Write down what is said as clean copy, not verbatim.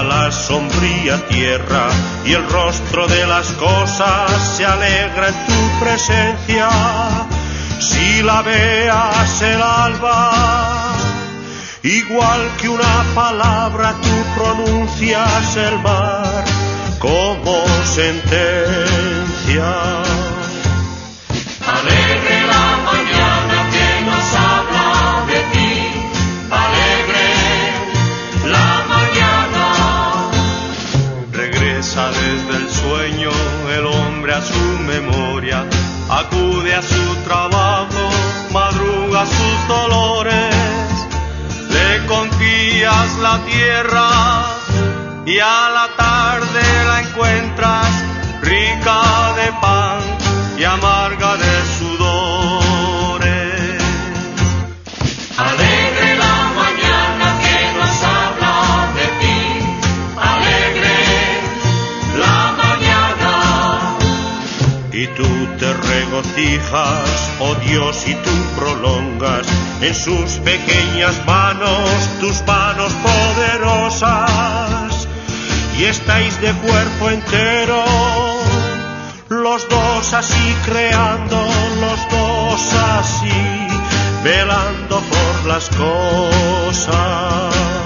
a la sombría tierra y el rostro de las cosas se alegra en tu presencia. Si la veas el alba, igual que una palabra tú pronuncias el mar como sentencia. Alegre la mañana que nos habla de ti, alegre la mañana. Regresa desde el sueño el hombre a su memoria, acude a su trabajo, madruga sus dolores, le confías la tierra y a la tarde la encuentras rica de pan y amarga de sudores. Alegre la mañana que nos habla de ti, alegre la mañana. Y tú te regocijas, oh Dios, y tú prolongas en sus pequeñas manos tus manos poderosas, y estáis de cuerpo entero, los dos así creando, los dos así velando por las cosas.